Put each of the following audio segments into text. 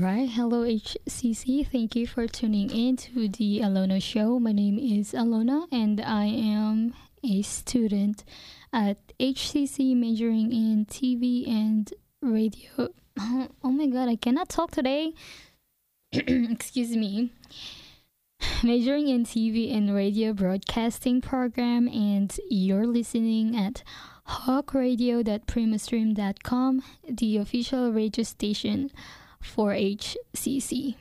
right. Hello, HCC. Thank you for tuning in to the Alona Show. My name is Alona, and I am a student at HCC majoring in TV and radio. Oh my god, I cannot talk today. Excuse me. Majoring in TV and radio broadcasting program, and you're listening at hawkradio.primastream.com, the official radio station for HCC.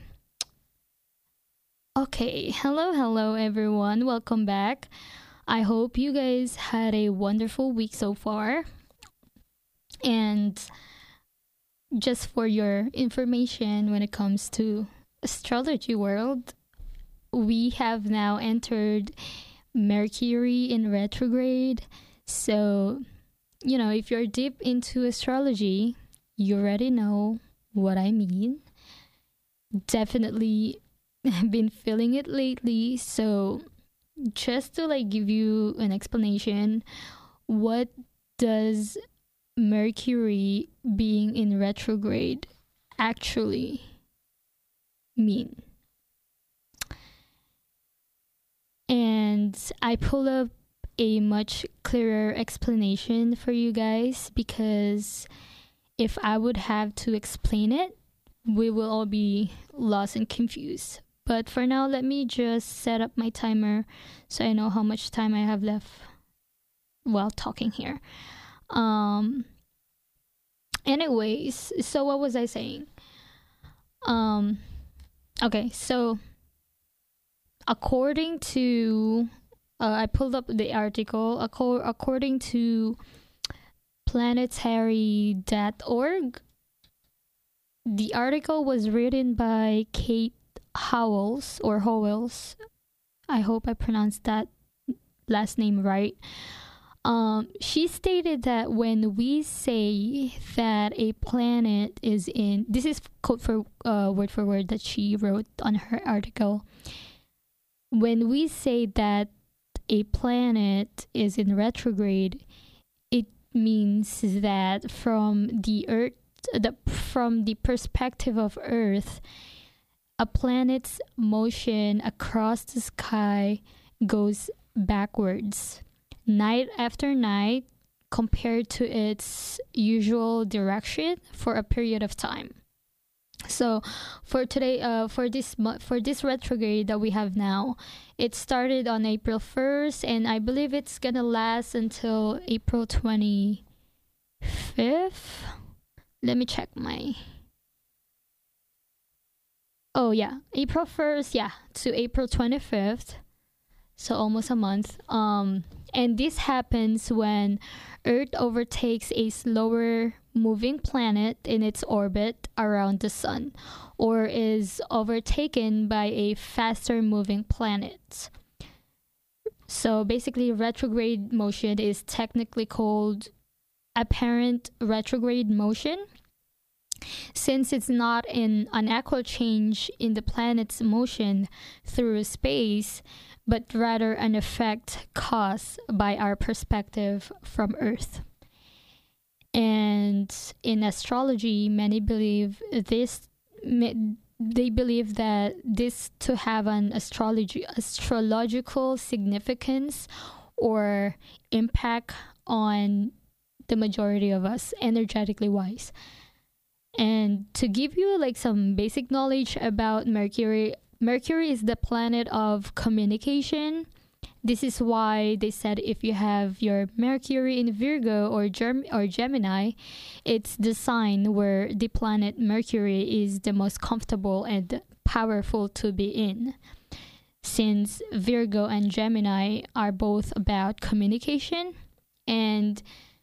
Okay, hello everyone. Welcome back. I hope you guys had a wonderful week so far. And just for your information, when it comes to astrology world, we have now entered Mercury in retrograde. So, if you're deep into astrology, you already know what I mean. Definitely been feeling it lately. So just to give you an explanation, what does Mercury being in retrograde actually mean? And I pull up a much clearer explanation for you guys, because if I would have to explain it, we will all be lost and confused. But for now, let me just set up my timer so I know how much time I have left while talking here. Anyways, so what was I saying? Okay, so according to I pulled up the article. According to planetary.org, the article was written by Kate Howells or Howells. I hope I pronounced that last name right. She stated that when we say that a planet is in, this is quote for word for word that she wrote on her article. When we say that a planet is in retrograde, it means that from the perspective of Earth, a planet's motion across the sky goes backwards night after night compared to its usual direction for a period of time. So for today, for this retrograde that we have now, it started on April 1st, and I believe it's gonna last until April 25th. Let me check my. Oh yeah, April 1st, to April 25th. So almost a month. And this happens when Earth overtakes a slower moving planet in its orbit around the sun, or is overtaken by a faster moving planet. So basically, retrograde motion is technically called apparent retrograde motion, since it's not an actual change in the planet's motion through space, but rather an effect caused by our perspective from Earth. And in astrology, many believe this. They believe that this to have an astrological significance or impact on the majority of us, energetically wise. And to give you some basic knowledge about Mercury is the planet of communication. This is why they said if you have your Mercury in Virgo or Gemini, it's the sign where the planet Mercury is the most comfortable and powerful to be in. Since Virgo and Gemini are both about communication, and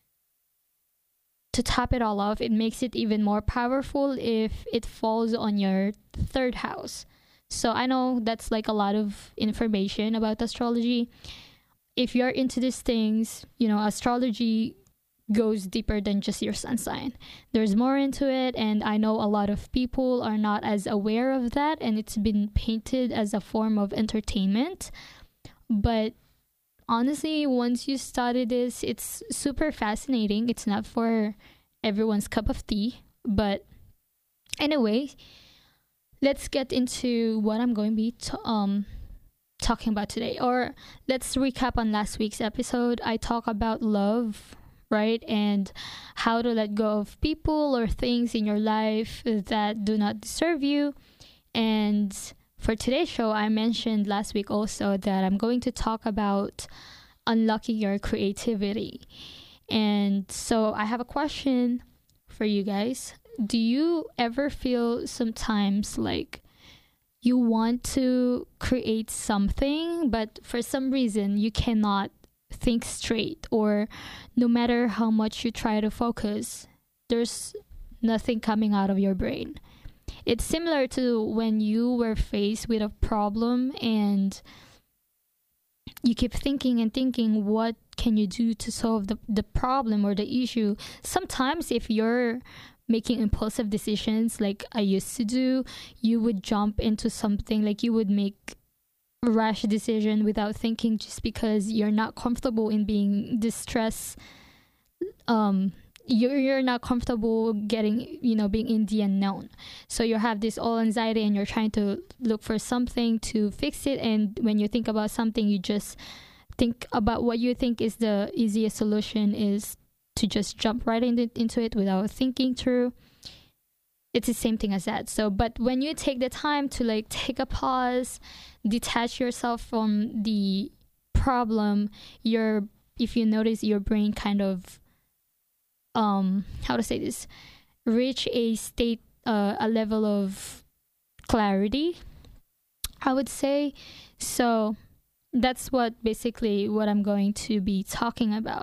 to top it all off, it makes it even more powerful if it falls on your third house. So I know that's a lot of information about astrology. If you're into these things, astrology goes deeper than just your sun sign. There's more into it, and I know a lot of people are not as aware of that, and it's been painted as a form of entertainment. But honestly, once you study this, it's super fascinating. It's not for everyone's cup of tea, but anyway, let's get into what I'm going to be talking about today. Or let's recap on last week's episode. I talk about love, right? And how to let go of people or things in your life that do not deserve you. And for today's show, I mentioned last week also that I'm going to talk about unlocking your creativity. And so I have a question for you guys. Do you ever feel sometimes like you want to create something, but for some reason you cannot think straight, or no matter how much you try to focus, there's nothing coming out of your brain? It's similar to when you were faced with a problem and you keep thinking and thinking, what can you do to solve the problem or the issue? Sometimes if you're making impulsive decisions like I used to do, you would jump into something, like you would make a rash decision without thinking, just because you're not comfortable in being distressed. You're not comfortable getting, being in the unknown. So you have this all anxiety and you're trying to look for something to fix it. And when you think about something, you just think about what you think is the easiest solution, is to just jump right into it without thinking through. It's the same thing as that. So, but when you take the time to like take a pause, detach yourself from the problem, if you notice, your brain kind of how to say this, reach a state, a level of clarity, I would say. So that's what I'm going to be talking about.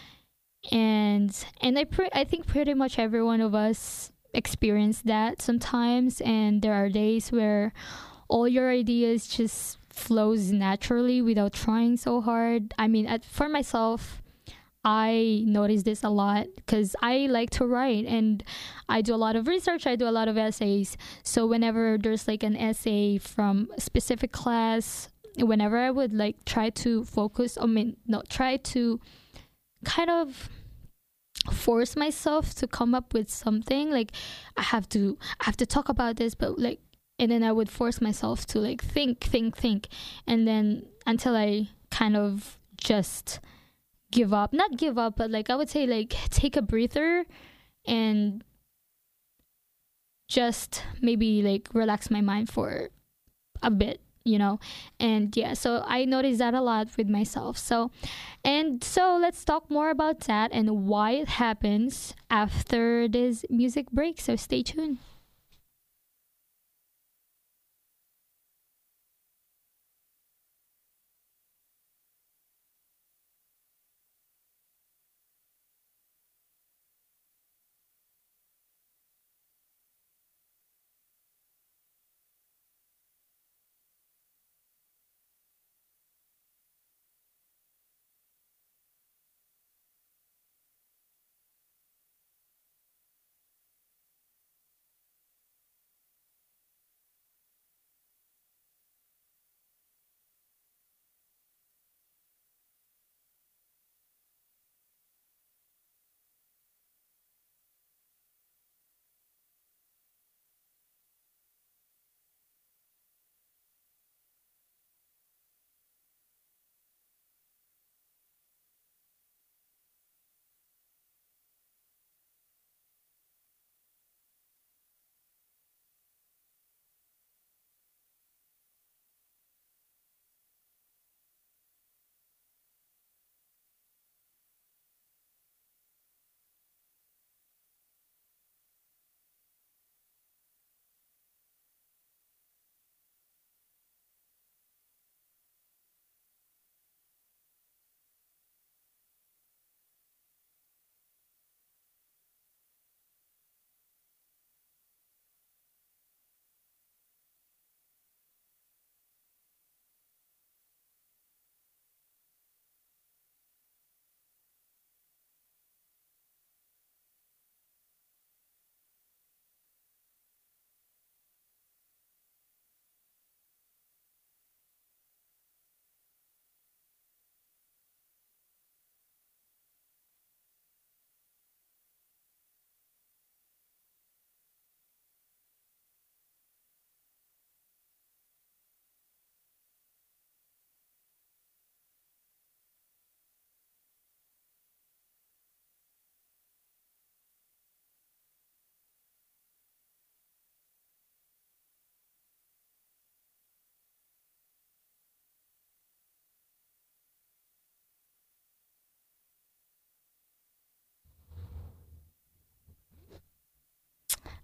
And I think pretty much every one of us experience that sometimes, and there are days where all your ideas just flows naturally without trying so hard. I mean, for myself, I notice this a lot because I like to write and I do a lot of research. I do a lot of essays. So whenever there's like an essay from a specific class, whenever I would like try to focus, try to kind of force myself to come up with something, like I have to talk about this, but like, and then I would force myself to like think, and then until I kind of just give up, not give up, but like I would say like take a breather and just maybe like relax my mind for a bit. And yeah, so I noticed that a lot with myself. So let's talk more about that and why it happens after this music break, so stay tuned.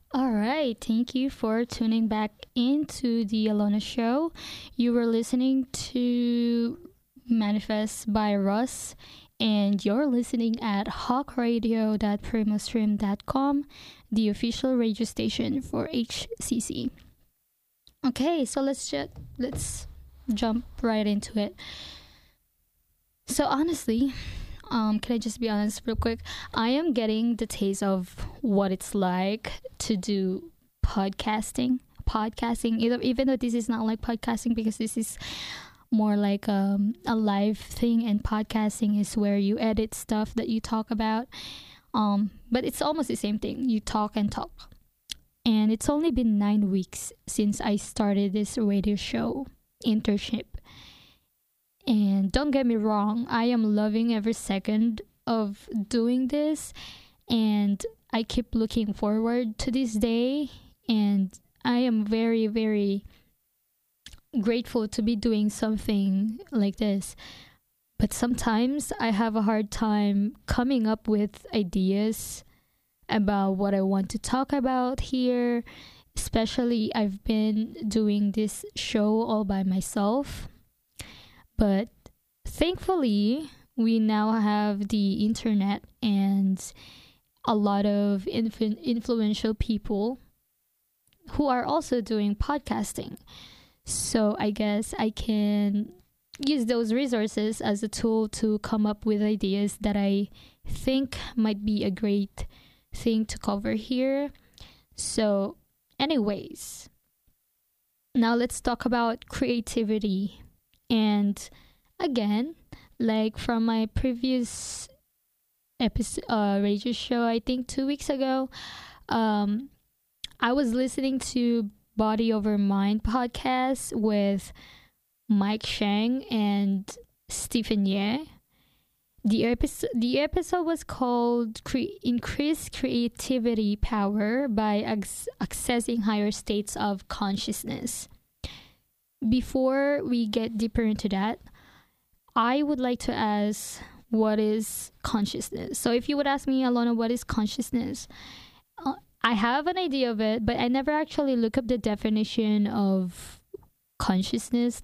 All right, thank you for tuning back into the Alona Show. You were listening to Manifest by Russ, and you're listening at hawkradio.primostream.com, the official radio station for HCC. Okay, so let's jump right into it. So honestly, can I just be honest real quick? I am getting the taste of what it's like to do podcasting, even though this is not like podcasting, because this is more like a live thing, and podcasting is where you edit stuff that you talk about. But it's almost the same thing. You talk and talk. And it's only been 9 weeks since I started this radio show internship. And don't get me wrong, I am loving every second of doing this, and I keep looking forward to this day, and I am very, very grateful to be doing something like this. But sometimes I have a hard time coming up with ideas about what I want to talk about here. Especially, I've been doing this show all by myself. But thankfully, we now have the internet and a lot of influential people who are also doing podcasting. So I guess I can use those resources as a tool to come up with ideas that I think might be a great thing to cover here. So, anyways, now let's talk about creativity. And again, like from my previous episode, radio show, I think 2 weeks ago, I was listening to Body Over Mind podcast with Mike Shang and Stephen Ye. The episode was called Increase Creativity Power by Accessing Higher States of Consciousness. Before we get deeper into that, I would like to ask, what is consciousness? So if you would ask me, Alona, what is consciousness? I have an idea of it, but I never actually look up the definition of consciousness,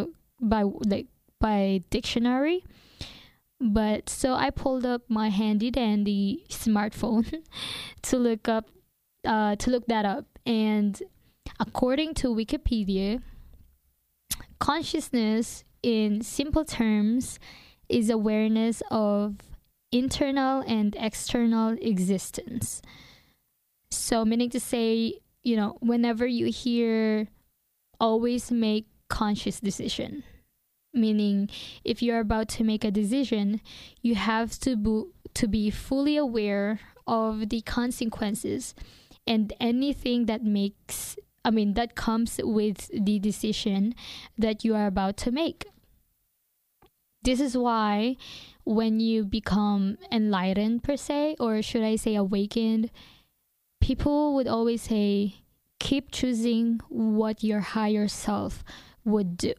by dictionary. But so I pulled up my handy dandy smartphone to look that up, and according to Wikipedia, consciousness, in simple terms, is awareness of internal and external existence. So, meaning to say, whenever you hear always make conscious decision, meaning if you're about to make a decision, you have to be fully aware of the consequences and anything that comes with the decision that you are about to make. This is why when you become enlightened, per se, or should I say awakened, people would always say, keep choosing what your higher self would do.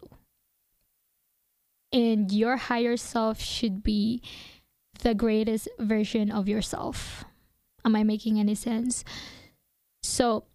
And your higher self should be the greatest version of yourself. Am I making any sense? So,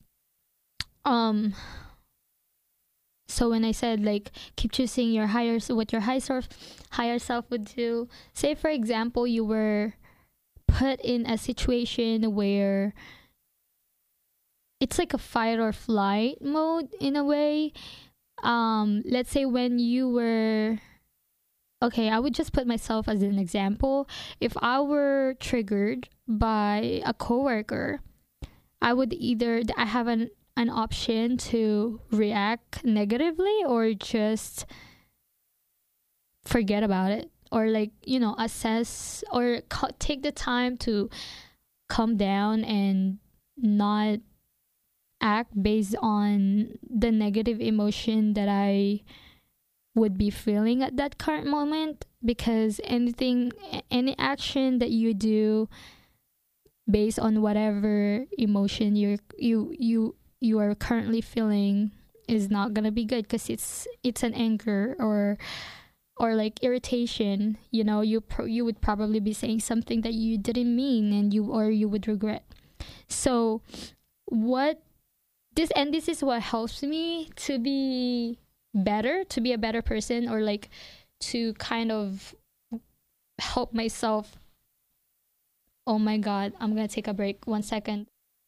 so when I said keep choosing your what your higher self would do, say for example you were put in a situation where it's like a fight or flight mode in a way. Let's say when you were, okay, I would just put myself as an example. If I were triggered by a coworker, I have an option to react negatively or just forget about it, or assess or take the time to calm down and not act based on the negative emotion that I would be feeling at that current moment. Because any action that you do based on whatever emotion you are currently feeling is not gonna be good, because it's an anger or irritation. You would probably be saying something that you didn't mean, and you would regret. So what this is what helps me to be better, to be a better person, or like to kind of help myself. Oh my god, I'm gonna take a break. 1 second.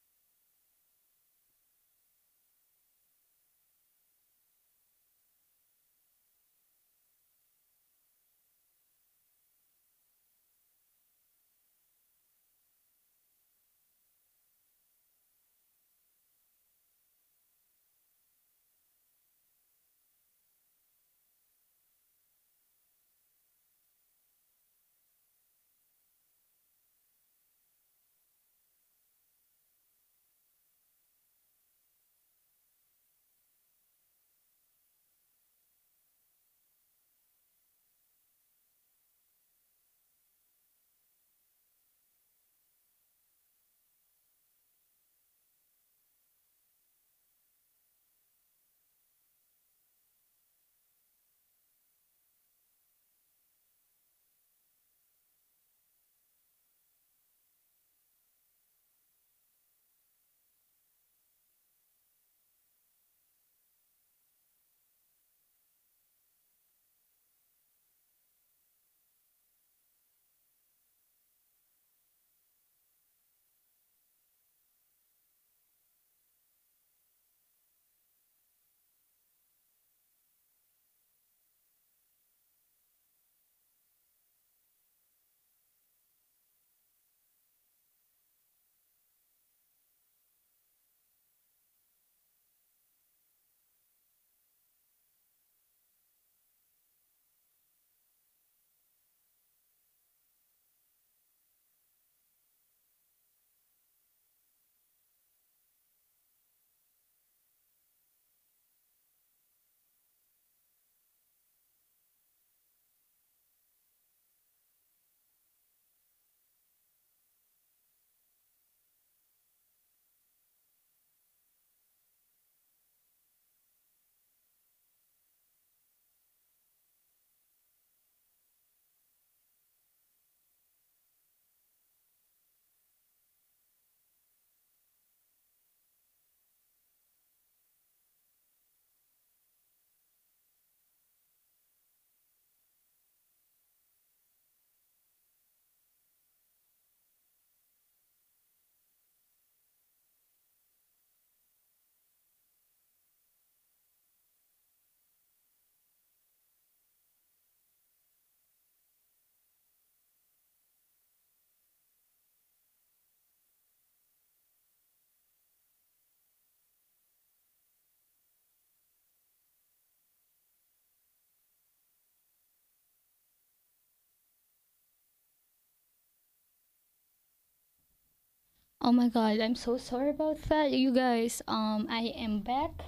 Oh my god, I'm so sorry about that, you guys. I am back.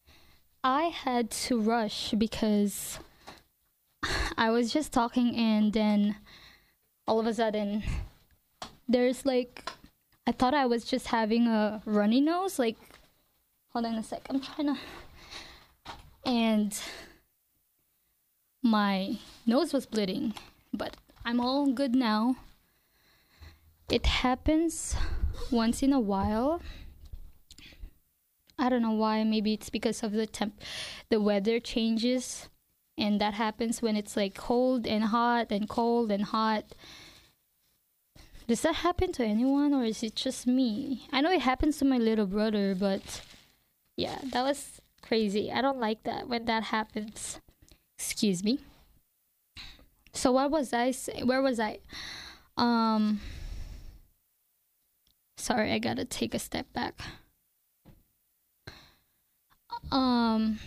I had to rush because I was just talking, and then all of a sudden there's like, I thought I was just having a runny nose. Like, hold on a sec. I'm trying to. And my nose was bleeding, but I'm all good now. It happens once in a while. I don't know why. Maybe it's because of the weather changes, and that happens when it's like cold and hot and cold and hot. Does that happen to anyone, or is it just me? I know it happens to my little brother, but yeah, that was crazy. I don't like that when that happens. Excuse me. So what was I saying? Where was I? Um, sorry, I gotta take a step back. Um,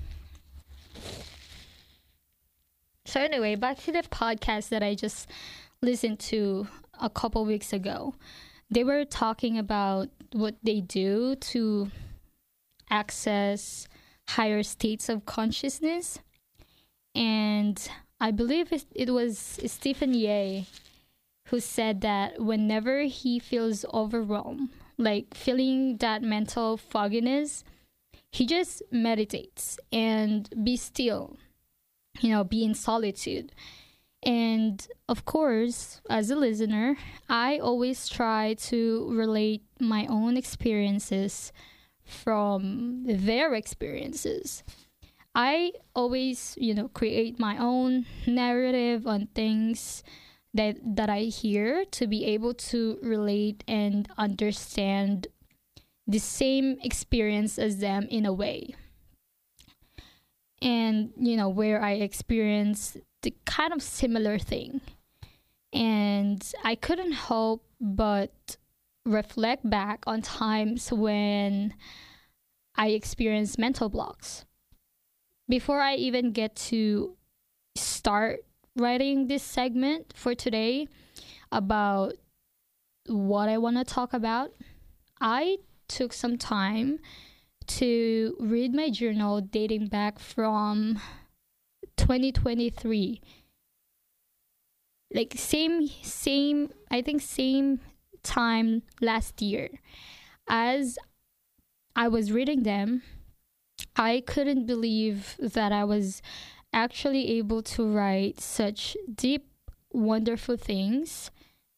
so anyway, back to the podcast that I just listened to a couple weeks ago. They were talking about what they do to access higher states of consciousness. And I believe it was Stephen Ye who said that whenever he feels overwhelmed, like feeling that mental fogginess, he just meditates and be still, be in solitude. And of course, as a listener, I always try to relate my own experiences from their experiences. I always, create my own narrative on things that I hear to be able to relate and understand the same experience as them in a way. And, where I experience the kind of similar thing. And I couldn't help but reflect back on times when I experienced mental blocks. Before I even get to start writing this segment for today about what I want to talk about, I took some time to read my journal dating back from 2023. Like same I think same time last year. As I was reading them, I couldn't believe that I was actually able to write such deep, wonderful things.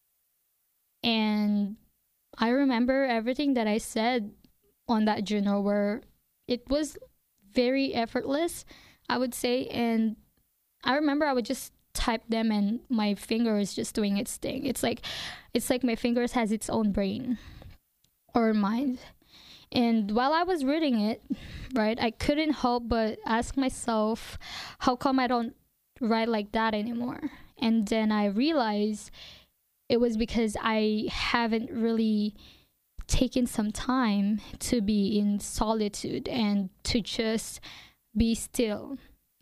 And I remember everything that I said on that journal where it was very effortless, I would say. And I remember I would just type them and my finger is just doing its thing. It's like my fingers has its own brain or mind. And while I was reading it, right, I couldn't help but ask myself, how come I don't write like that anymore? And then I realized it was because I haven't really taken some time to be in solitude and to just be still.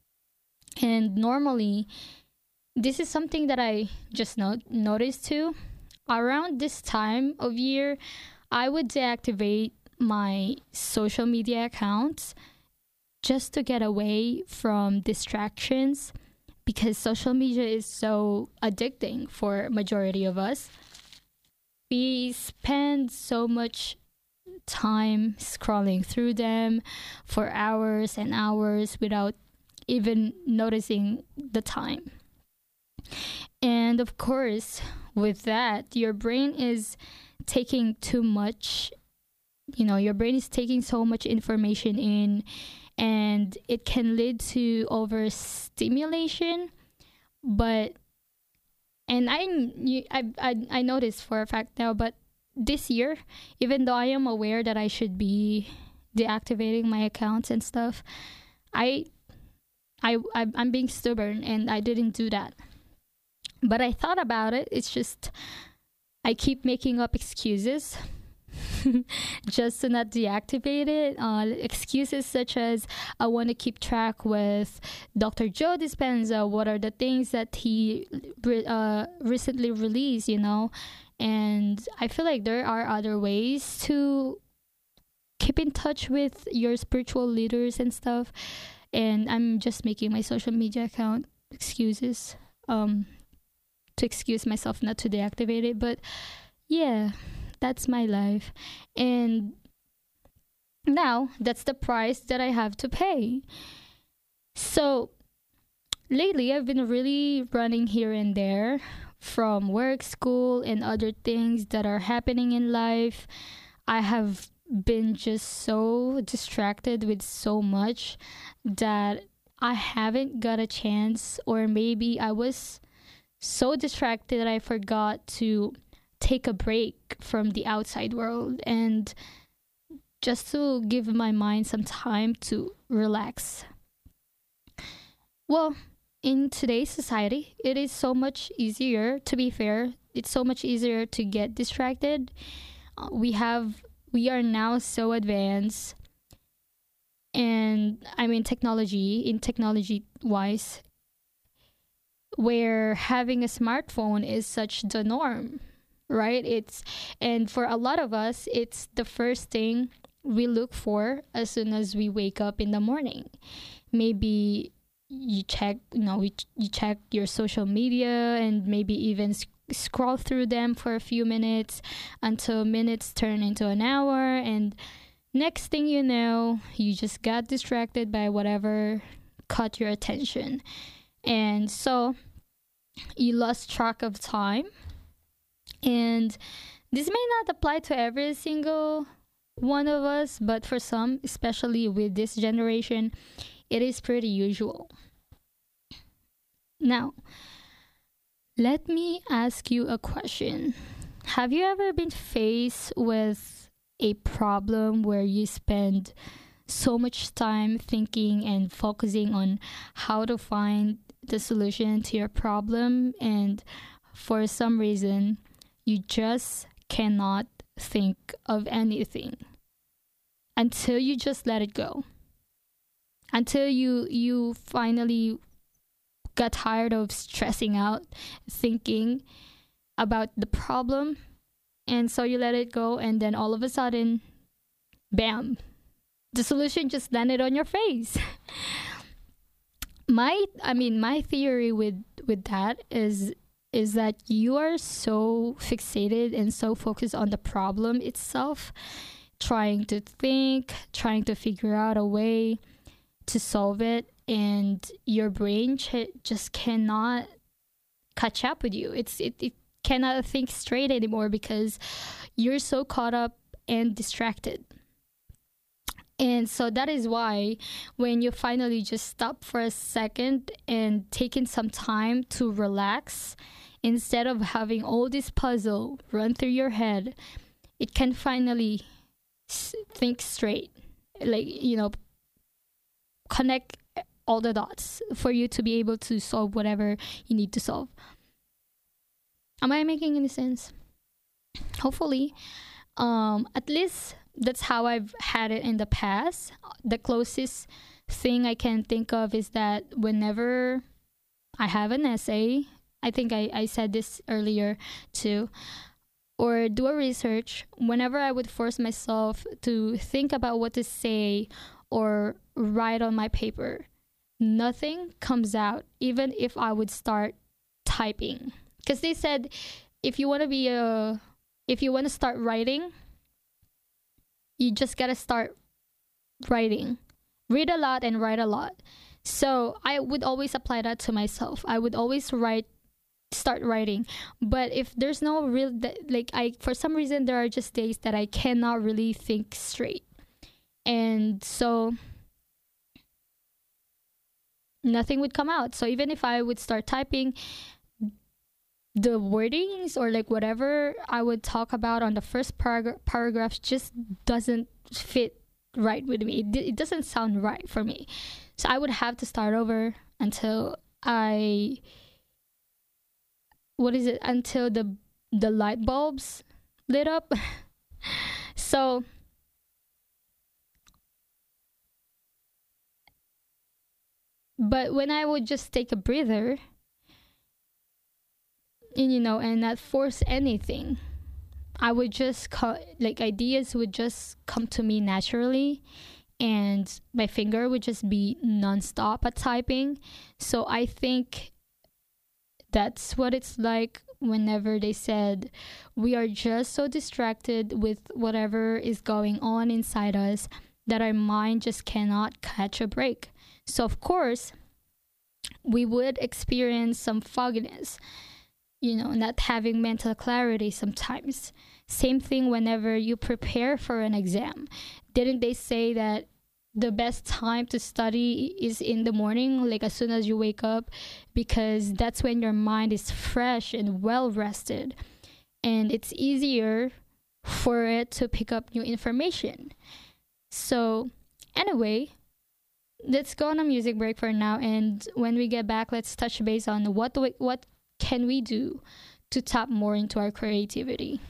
And normally, this is something that I just noticed too. Around this time of year, I would deactivate my social media accounts just to get away from distractions, because social media is so addicting for majority of us. We spend so much time scrolling through them for hours and hours without even noticing the time. And of course, with that, your brain is taking too much, your brain is taking so much information in, and it can lead to overstimulation. But and I noticed for a fact now, but this year, even though I am aware that I should be deactivating my accounts and stuff, I I'm being stubborn and I didn't do that. But I thought about it. It's just I keep making up excuses just to not deactivate it. Excuses such as I want to keep track with Dr. Joe Dispenza. What are the things that he recently released, And I feel like there are other ways to keep in touch with your spiritual leaders and stuff. And I'm just making my social media account excuses to excuse myself not to deactivate it. But yeah, that's my life. And now that's the price that I have to pay. So lately, I've been really running here and there from work, school, and other things that are happening in life. I have been just so distracted with so much that I haven't got a chance, or maybe I was so distracted that I forgot to take a break from the outside world and just to give my mind some time to relax. Well, in today's society, it is so much easier, to be fair, it's so much easier to get distracted. We are now so advanced, and I mean technology wise, where having a smartphone is such the norm, right? And for a lot of us, it's the first thing we look for as soon as we wake up in the morning. Maybe you check, you check your social media and maybe even scroll through them for a few minutes until minutes turn into an hour, and next thing you know, you just got distracted by whatever caught your attention. And so you lost track of time. And this may not apply to every single one of us, but for some, especially with this generation, it is pretty usual. Now, let me ask you a question. Have you ever been faced with a problem where you spend so much time thinking and focusing on how to find the solution to your problem, and for some reason, you just cannot think of anything until you just let it go? Until you finally got tired of stressing out, thinking about the problem, and so you let it go, and then all of a sudden, bam, the solution just landed on your face. My theory with that is that you are so fixated and so focused on the problem itself, trying to think, trying to figure out a way to solve it, and your brain just cannot catch up with you. It cannot think straight anymore because you're so caught up and distracted. And so that is why when you finally just stop for a second and taking some time to relax, instead of having all this puzzle run through your head, it can finally think straight. Like, connect all the dots for you to be able to solve whatever you need to solve. Am I making any sense? Hopefully. At least that's how I've had it in the past. The closest thing I can think of is that whenever I have an essay, I think I said this earlier too, or do a research, whenever I would force myself to think about what to say or write on my paper, nothing comes out, even if I would start typing. Because they said if you want to start writing, you just gotta start writing. Read a lot and write a lot. So I would always apply that to myself. I would always start writing. But if there's no real, for some reason, there are just days that I cannot really think straight. And so nothing would come out. So even if I would start typing, the wordings or like whatever I would talk about on the first paragraph just doesn't fit right with me. It doesn't sound right for me. So I would have to start over until until the light bulbs lit up. So but when I would just take a breather and not force anything, I would just ideas would just come to me naturally, and my finger would just be nonstop at typing. So I think that's what it's like whenever they said we are just so distracted with whatever is going on inside us that our mind just cannot catch a break. So of course, we would experience some fogginess, not having mental clarity sometimes. Same thing whenever you prepare for an exam. Didn't they say that the best time to study is in the morning, like as soon as you wake up, because that's when your mind is fresh and well rested, and it's easier for it to pick up new information. So anyway, let's go on a music break for now, and when we get back, let's touch base on what can we do to tap more into our creativity.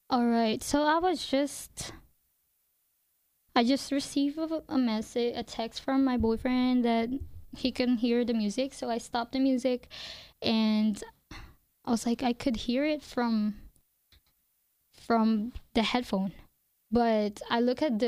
All right. So I just received a message, a text from my boyfriend that he couldn't hear the music. So I stopped the music, and I was like, I could hear it from the headphone. But I look at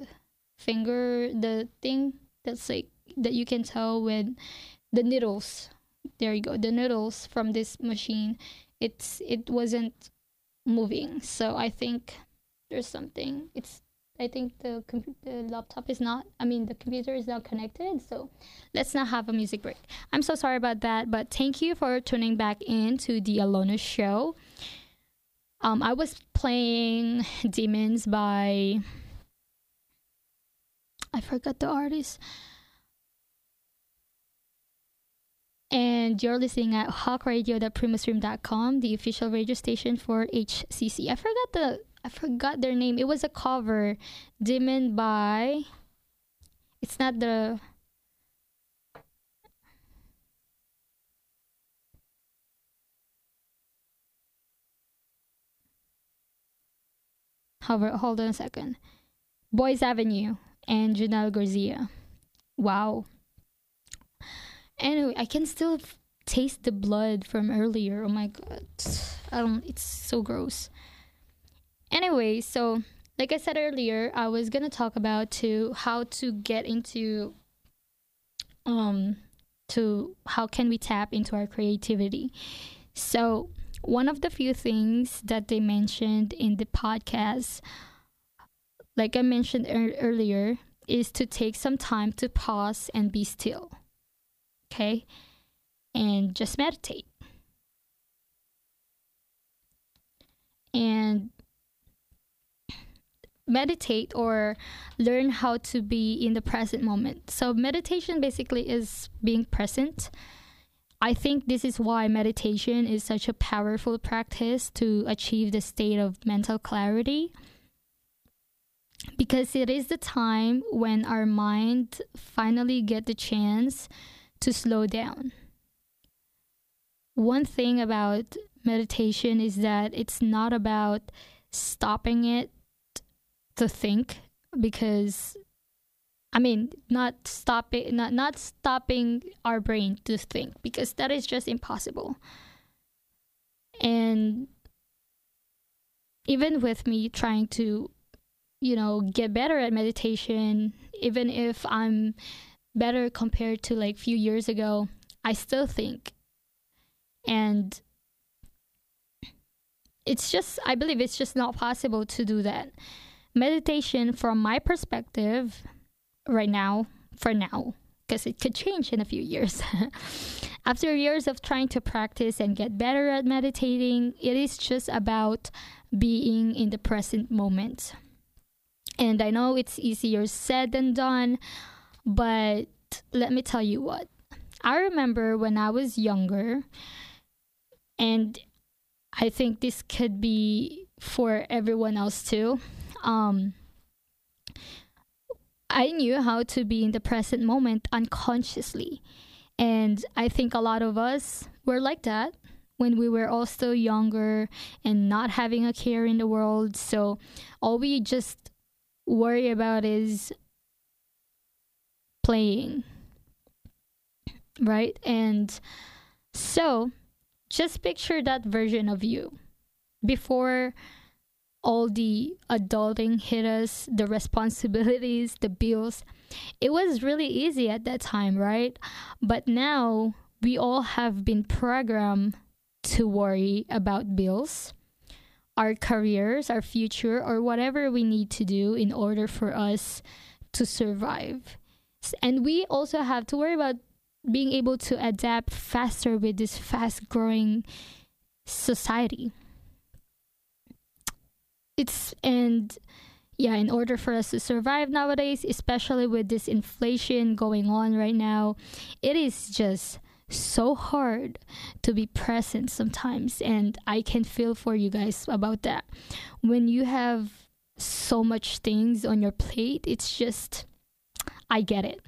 the thing that's like that you can tell with the needles. There you go, the needles from this machine. It wasn't moving. So I think there's something. I think the laptop is not. I mean, the computer is not connected. So let's not have a music break. I'm so sorry about that. But thank you for tuning back in to the Alona Show. I was playing Demons by, I forgot the artist. And you're listening at hawkradio.primastream.com, the official radio station for HCC. I forgot their name. It was a cover. Demon by, it's not the, hold on a second. Boys Avenue and Janelle Garcia. Wow. Anyway, I can still taste the blood from earlier. Oh my god. It's so gross. Anyway, so like I said earlier, I was going to talk about how to get into to how can we tap into our creativity. So, one of the few things that they mentioned in the podcast, like I mentioned earlier, is to take some time to pause and be still. Okay? And just meditate. And meditate or learn how to be in the present moment. So, meditation basically is being present. I think this is why meditation is such a powerful practice to achieve the state of mental clarity, because it is the time when our mind finally get the chance to slow down. One thing about meditation is that it's not about stopping it to think, because not stopping our brain to think, because that is just impossible. And even with me trying to, get better at meditation, even if I'm better compared to like few years ago, I still think. And I believe it's just not possible to do that. Meditation, from my perspective, right now, for now, because it could change in a few years. After years of trying to practice and get better at meditating, it is just about being in the present moment. And I know it's easier said than done, but let me tell you what. I remember when I was younger, and I think this could be for everyone else too. I knew how to be in the present moment unconsciously. And I think a lot of us were like that when we were all still younger and not having a care in the world. So all we just worry about is playing, right? And so just picture that version of you before all the adulting hit us, the responsibilities, the bills. It was really easy at that time, right? But now we all have been programmed to worry about bills, our careers, our future, or whatever we need to do in order for us to survive. And we also have to worry about being able to adapt faster with this fast growing society. In order for us to survive nowadays, especially with this inflation going on right now, it is just so hard to be present sometimes. And I can feel for you guys about that. When you have so much things on your plate, it's just, I get it.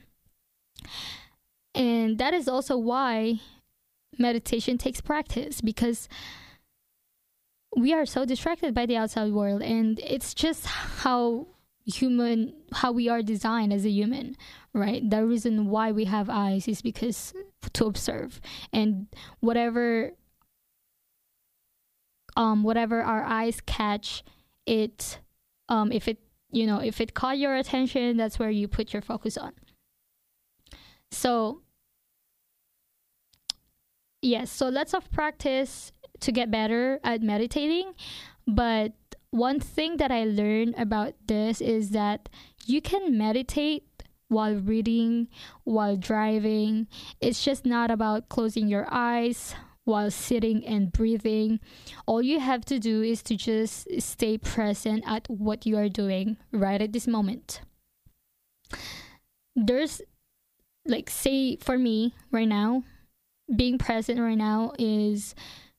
And that is also why meditation takes practice, because we are so distracted by the outside world, and it's just how we are designed as a human, right? The reason why we have eyes is because to observe, and whatever whatever our eyes catch, it if it if it caught your attention, that's where you put your focus on. So yes, so lots of practice to get better at meditating. But one thing that I learned about this is that you can meditate while reading, while driving. It's just not about closing your eyes while sitting and breathing. All you have to do is to just stay present at what you are doing right at this moment. There's, like, say for me right now, being present right now is,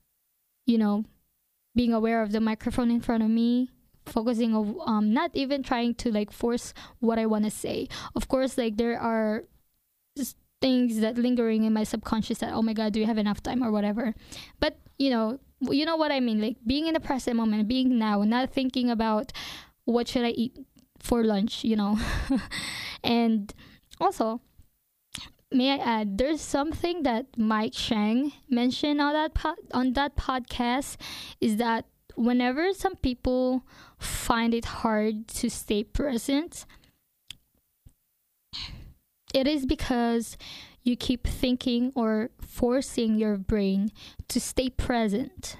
being aware of the microphone in front of me, focusing on not even trying to like force what I want to say. Of course, like there are just things that lingering in my subconscious that, oh my god, do you have enough time or whatever. But you know what I mean, like being in the present moment, being now, not thinking about what should I eat for lunch, And also, may I add, there's something that Mike Chang mentioned on that podcast, is that whenever some people find it hard to stay present, it is because you keep thinking or forcing your brain to stay present.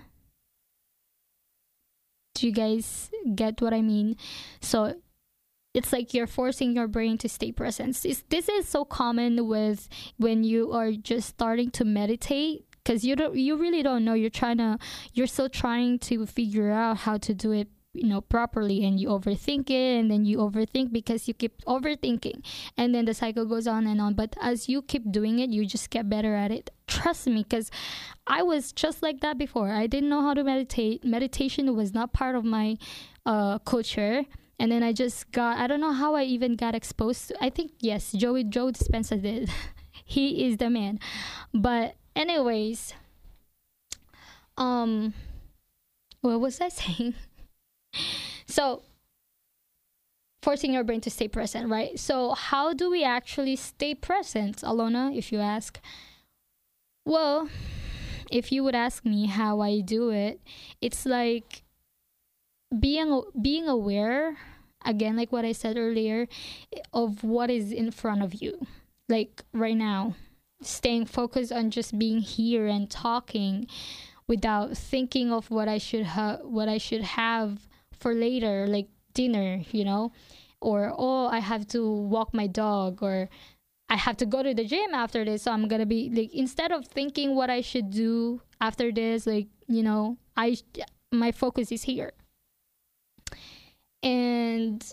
Do you guys get what I mean? So it's like you're forcing your brain to stay present. This is so common with when you are just starting to meditate, because you really don't know. You're still trying to figure out how to do it, properly, and you overthink it, and then you overthink because you keep overthinking, and then the cycle goes on and on. But as you keep doing it, you just get better at it. Trust me, because I was just like that before. I didn't know how to meditate. Meditation was not part of my culture. And then I don't know how I even got exposed to, I think, yes, Joe Dispenza did. He is the man. But anyways, what was I saying? So, forcing your brain to stay present, right? So how do we actually stay present, Alona, if you ask? Well, if you would ask me how I do it, it's like being aware, again, like what I said earlier, of what is in front of you. Like right now, staying focused on just being here and talking without thinking of what I should have for later, like dinner, or I have to walk my dog, or I have to go to the gym after this, so I'm gonna be like, instead of thinking what I should do after this, like, my focus is here. And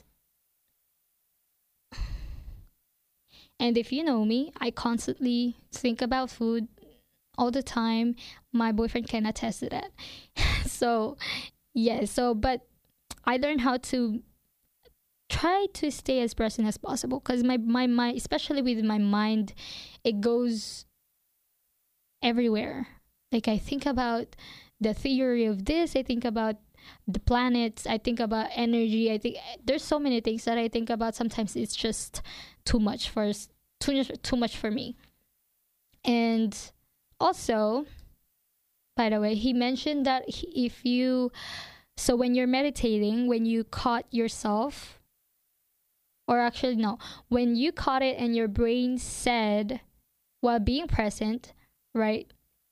if you know me, I constantly think about food all the time. My boyfriend can attest to that. So, yeah. But I learned how to try to stay as present as possible, because my mind, especially with my mind, it goes everywhere. Like I think about the theory of this, I think about the planets, I think about energy. I think there's so many things that I think about. Sometimes it's just too much for me. And also, by the way, he mentioned that when you're meditating, when you caught yourself, or actually no, when you caught it and your brain said, while being present, right?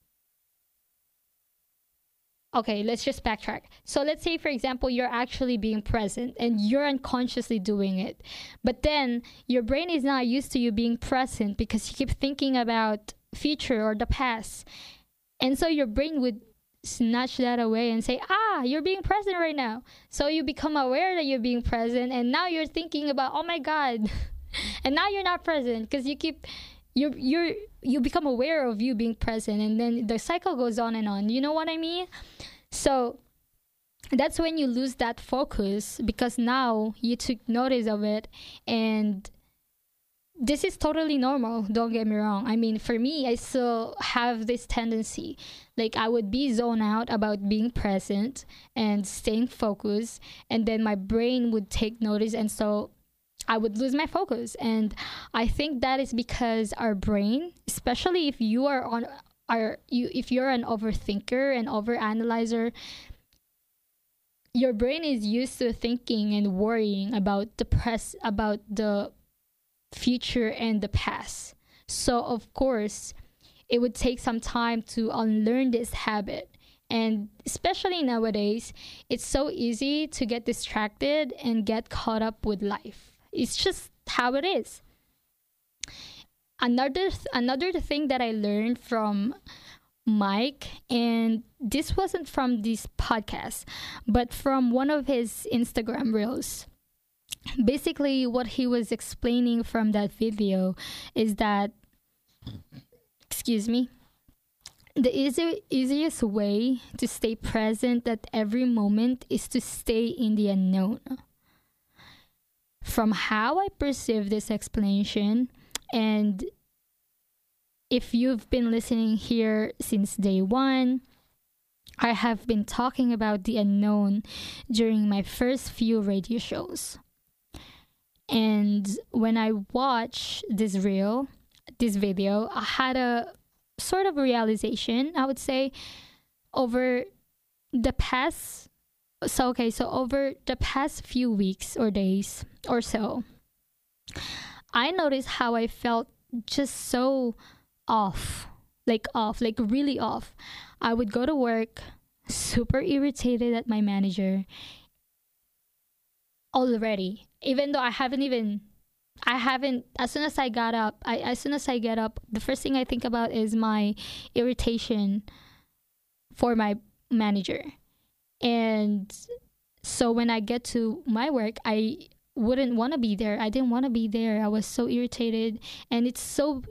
Okay, let's just backtrack. So let's say, for example, you're actually being present and you're unconsciously doing it. But then your brain is not used to you being present because you keep thinking about future or the past. And so your brain would snatch that away and say, you're being present right now. So you become aware that you're being present, and now you're thinking about, oh my God. And now you're not present because you become aware of you being present, and then the cycle goes on and on. You know what I mean? So that's when you lose that focus, because now you took notice of it, and this is totally normal, don't get me wrong. I mean, for me, I still have this tendency. Like, I would be zoned out about being present and staying focused, and then my brain would take notice, and so I would lose my focus. And I think that is because our brain, especially if you are on if you're an overthinker and overanalyzer, your brain is used to thinking and worrying about about the future and the past. So of course, it would take some time to unlearn this habit. And especially nowadays, it's so easy to get distracted and get caught up with life. It's just how it is. Another thing that I learned from Mike, and this wasn't from this podcast, but from one of his Instagram reels. Basically, what he was explaining from that video is that, excuse me, the easiest way to stay present at every moment is to stay in the unknown. From how I perceive this explanation, and if you've been listening here since day one, I have been talking about the unknown during my first few radio shows. And when I watched this video, I had a sort of realization, I would say, over the past over the past few weeks or days or so, I noticed how I felt just so like really off. I would go to work super irritated at my manager already, even though I haven't, as soon as I got up, as soon as I get up, the first thing I think about is my irritation for my manager. And so when I get to my work, I wouldn't want to be there. I didn't want to be there. I was so irritated. And it's so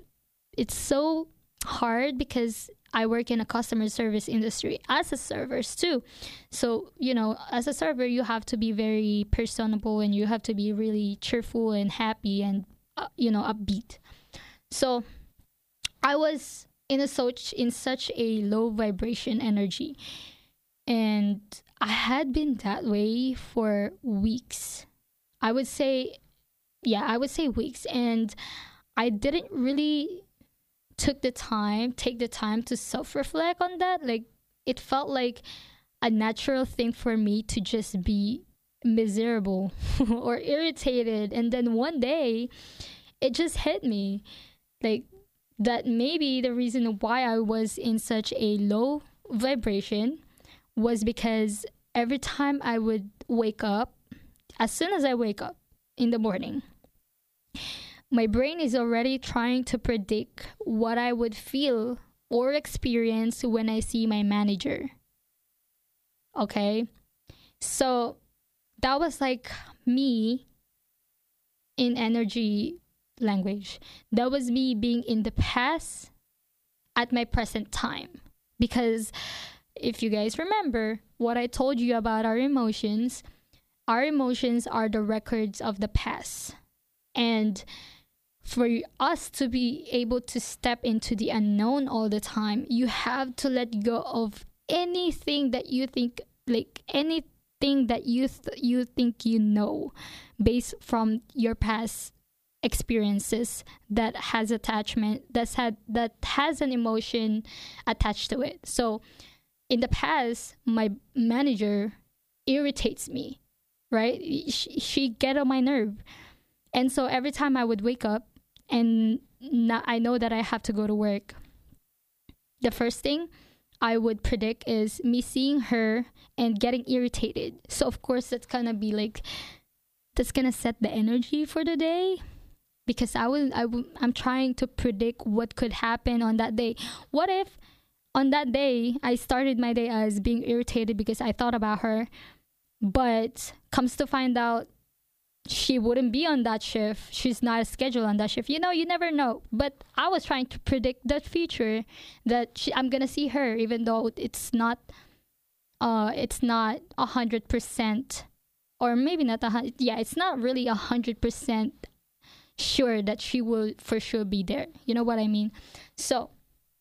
hard because I work in a customer service industry as a server too. So, as a server, you have to be very personable and you have to be really cheerful and happy and, upbeat. So I was in such a low vibration energy. And I had been that way for weeks. I would say weeks. And I didn't really take the time to self-reflect on that. Like, it felt like a natural thing for me to just be miserable or irritated. And then one day, it just hit me, like, that maybe the reason why I was in such a low vibration was because every time I would wake up, as soon as I wake up in the morning, my brain is already trying to predict what I would feel or experience when I see my manager. Okay? So that was like me in energy language. That was me being in the past at my present time. Because if you guys remember what I told you about our emotions are the records of the past. And for us to be able to step into the unknown all the time, you have to let go of anything that you think, like anything that you think based from your past experiences that has an emotion attached to it. So in the past, my manager irritates me, right? She get on my nerve. And so every time I would wake up and I know that I have to go to work, the first thing I would predict is me seeing her and getting irritated. So of course that's gonna set the energy for the day, because I'm trying to predict what could happen on that day. What if on that day I started my day as being irritated because I thought about her, but comes to find out she wouldn't be on that shift. She's not scheduled on that shift. You never know. But I was trying to predict the future that I'm gonna see her, even though it's not 100%, or maybe not 100. Yeah, it's not really 100%. sure that she will for sure be there. You know what I mean? So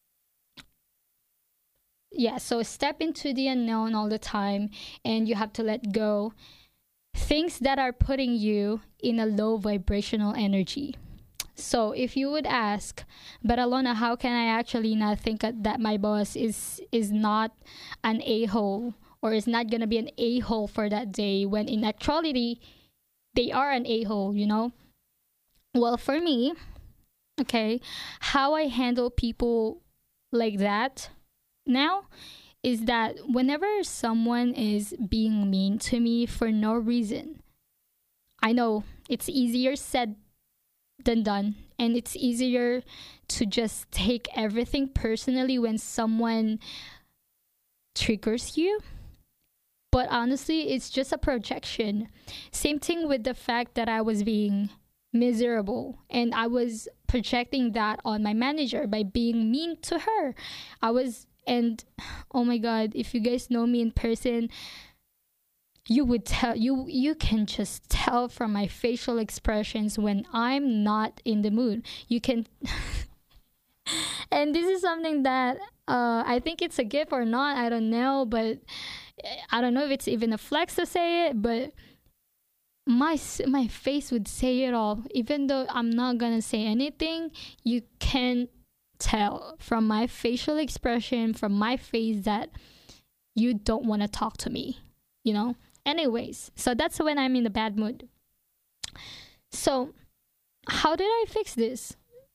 yeah, so step into the unknown all the time, and you have to let go things that are putting you in a low vibrational energy. So if you would ask, but Alona, how can I actually not think that my boss is not an a-hole, or is not gonna be an a-hole for that day, when in actuality they are an a-hole, you know? Well, for me, okay, how I handle people like that now is that whenever someone is being mean to me for no reason, I know it's easier said than done, and it's easier to just take everything personally when someone triggers you. But honestly, it's just a projection. Same thing with the fact that I was being miserable, and I was projecting that on my manager by being mean to her. And oh my god, if you guys know me in person, you would tell, you can just tell from my facial expressions when I'm not in the mood. You can and this is something that I think it's a gift or not, I don't know, but I don't know if it's even a flex to say it, but my face would say it all. Even though I'm not gonna say anything, you can tell from my facial expression, from my face, that you don't want to talk to me, you know? Anyways, so that's when I'm in a bad mood. So how did I fix this?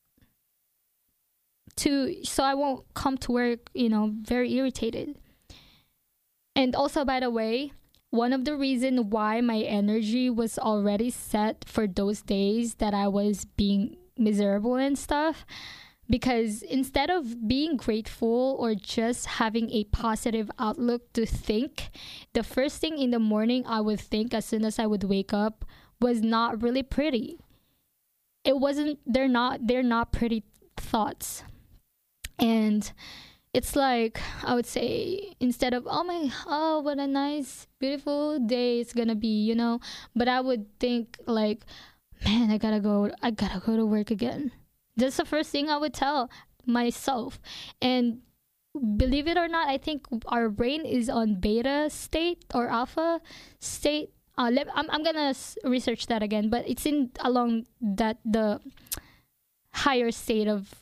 So I won't come to work, very irritated. And also, by the way, one of the reasons why my energy was already set for those days that I was being miserable and stuff, because instead of being grateful or just having a positive outlook to think, the first thing in the morning I would think as soon as I would wake up was not really pretty. They're not pretty thoughts. And it's like, I would say, instead of, oh, what a nice, beautiful day it's gonna be, but I would think like, man, I gotta go to work again. That's the first thing I would tell myself. And believe it or not, I think our brain is on beta state or alpha state. I'm gonna research that again, but it's in along that the higher state of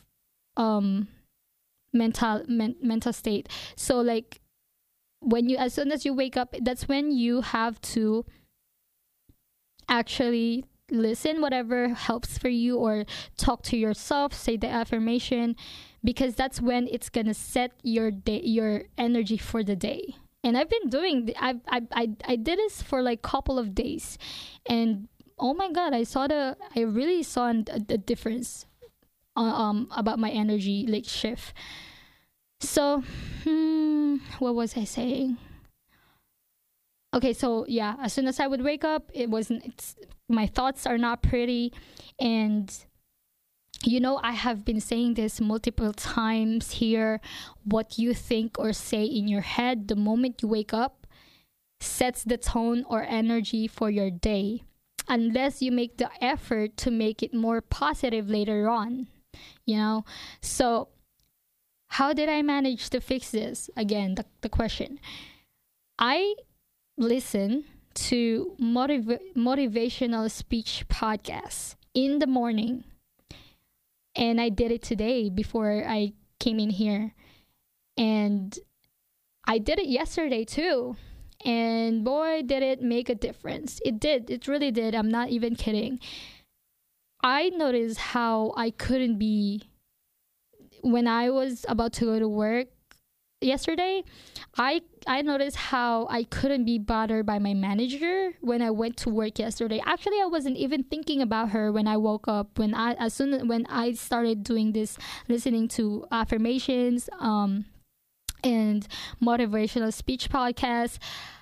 mental state. So like as soon as you wake up, that's when you have to actually listen whatever helps for you, or talk to yourself, say the affirmation, because that's when it's gonna set your day, your energy for the day. And I've been doing I did this for like couple of days, and oh my god, I really saw a difference about my energy like shift. So what was I saying? Okay, so yeah, as soon as I would wake up, my thoughts are not pretty. And I have been saying this multiple times here. What you think or say in your head the moment you wake up sets the tone or energy for your day, unless you make the effort to make it more positive later on. So how did I manage to fix this? Again, the question. I listen to motivational speech podcasts in the morning. And I did it today before I came in here. And I did it yesterday too. And boy, did it make a difference. It did. It really did. I'm not even kidding. I noticed how I couldn't be, when I was about to go to work yesterday, I noticed how I couldn't be bothered by my manager when I went to work yesterday. Actually, I wasn't even thinking about her when I woke up. When I started doing this, listening to affirmations and motivational speech podcasts,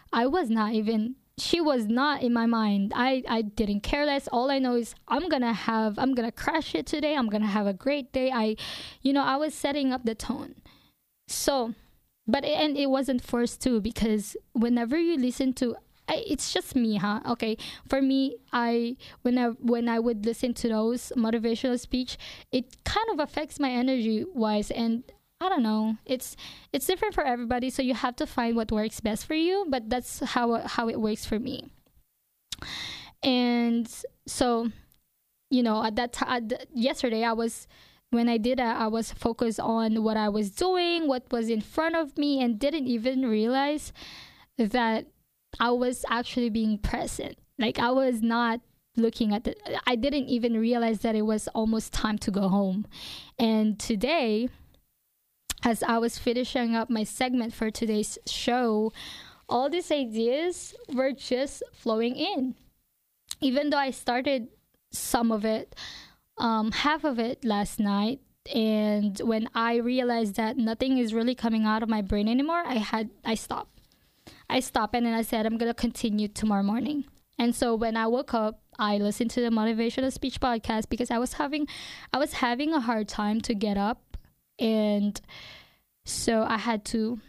she was not in my mind. I didn't care less. All I know is I'm gonna crush it today. I'm gonna have a great day. I was setting up the tone. So, and it wasn't forced too, because whenever you listen to it's just me, huh? Okay, for me, when I would listen to those motivational speech, it kind of affects my energy wise, and I don't know. It's different for everybody, so you have to find what works best for you. But that's how it works for me. And so, at that time, yesterday, when I did that, I was focused on what I was doing, what was in front of me, and didn't even realize that I was actually being present. Like, I was not looking at I didn't even realize that it was almost time to go home. And today, as I was finishing up my segment for today's show, all these ideas were just flowing in. Even though I started some of it, half of it last night, and when I realized that nothing is really coming out of my brain anymore, I stopped. And then I said I'm gonna continue tomorrow morning. And so when I woke up, I listened to the motivational speech podcast because I was having a hard time to get up, and so I had to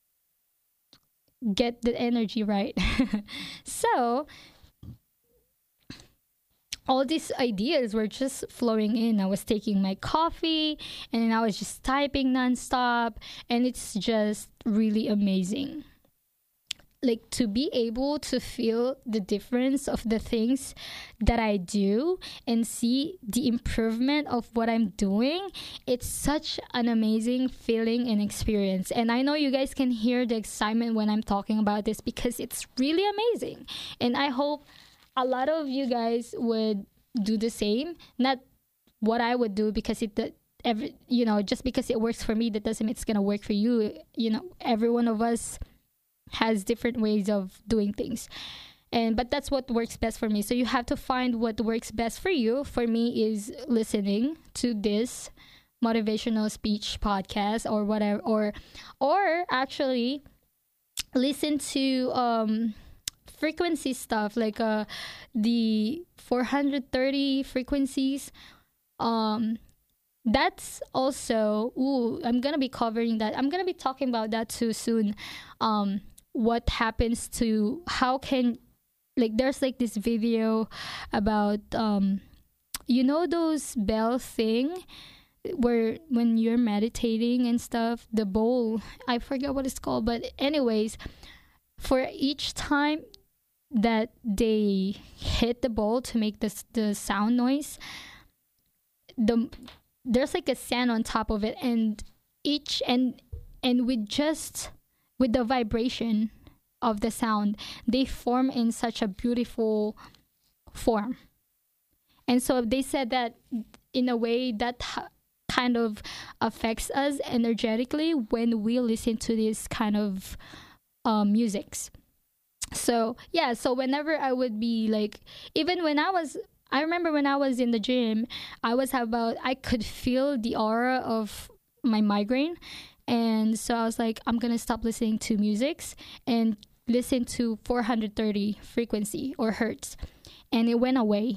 get the energy right. So all these ideas were just flowing in. I was taking my coffee and then I was just typing nonstop, and it's just really amazing. Like, to be able to feel the difference of the things that I do and see the improvement of what I'm doing, it's such an amazing feeling and experience. And I know you guys can hear the excitement when I'm talking about this because it's really amazing. And I hope a lot of you guys would do the same. Not what I would do, because just because it works for me, that doesn't mean it's gonna work for you. Every one of us has different ways of doing things, but that's what works best for me. So you have to find what works best for you. For me is listening to this motivational speech podcast or whatever, or actually listen to frequency stuff, like the 430 frequencies. That's also, I'm gonna be covering that. I'm gonna be talking about that too soon. What happens to, how can, like, there's like this video about those bell thing where when you're meditating and stuff, the bowl, I forget what it's called, but anyways, for each time that they hit the bowl to make the sound noise, there's like a sand on top of it, and with the vibration of the sound, they form in such a beautiful form. And so they said that in a way that kind of affects us energetically when we listen to this kind of musics. So yeah, so whenever I would be like, even when I remember when I was in the gym, I could feel the aura of my migraine. And so I was like, I'm going to stop listening to musics and listen to 430 frequency or hertz. And it went away.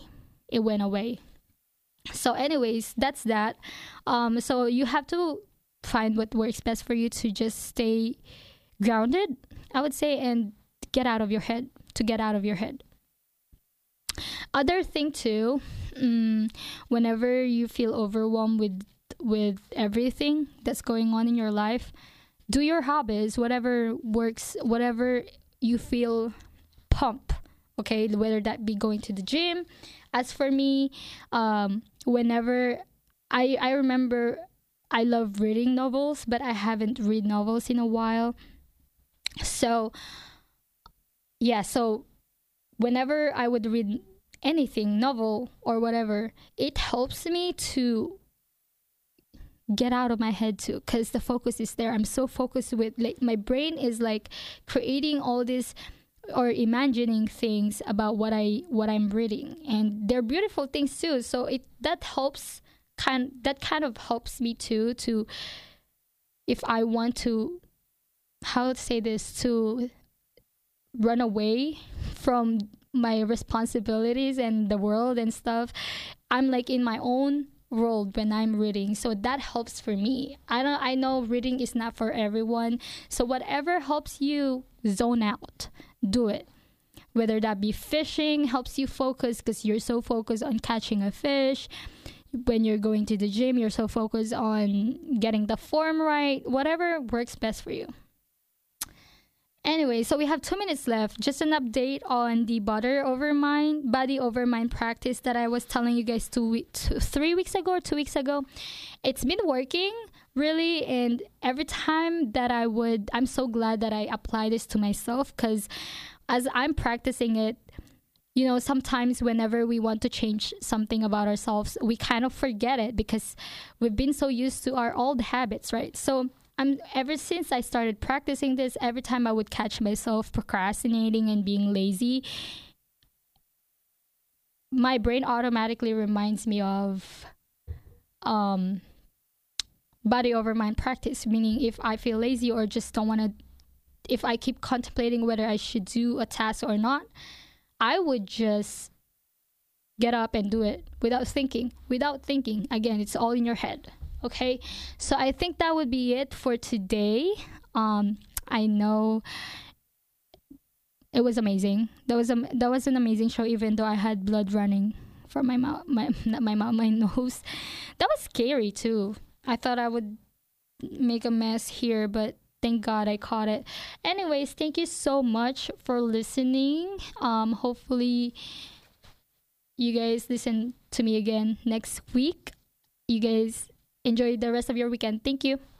So anyways, that's that. So you have to find what works best for you to just stay grounded, I would say, and to get out of your head. Other thing too, whenever you feel overwhelmed with everything that's going on in your life, do your hobbies, whatever works, whatever you feel pump. Okay, whether that be going to the gym. As for me, whenever I remember, I love reading novels, but I haven't read novels in a while. So yeah, so whenever I would read anything, novel or whatever, it helps me to get out of my head too, because the focus is there. I'm so focused with, like, my brain is like creating all this or imagining things about what I'm reading, and they're beautiful things too. So that kind of helps me too, to, if I want to, how to say this, to run away from my responsibilities and the world and stuff. I'm like in my own world when I'm reading, so that helps for me. I know reading is not for everyone, so whatever helps you zone out, do it. whether that be fishing helps you focus because you're so focused on catching a fish. When you're going to the gym, you're so focused on getting the form right. Whatever works best for you. Anyway, so we have 2 minutes left. Just an update on the body over mind practice that I was telling you guys 3 weeks ago or 2 weeks ago. It's been working really, and every time that I'm so glad that I apply this to myself, because as I'm practicing it, you know, sometimes whenever we want to change something about ourselves, we kind of forget it because we've been so used to our old habits, right? So ever since I started practicing this, every time I would catch myself procrastinating and being lazy, my brain automatically reminds me of body over mind practice. Meaning, if I feel lazy or just don't want to, if I keep contemplating whether I should do a task or not, I would just get up and do it without thinking. Again, it's all in your head. Okay, so I think that would be it for today. I know it was amazing. That was an amazing show, even though I had blood running from my mouth, my nose. That was scary too. I thought I would make a mess here, but thank God I caught it. Anyways, thank you so much for listening. Hopefully you guys listen to me again next week. You guys enjoy the rest of your weekend. Thank you.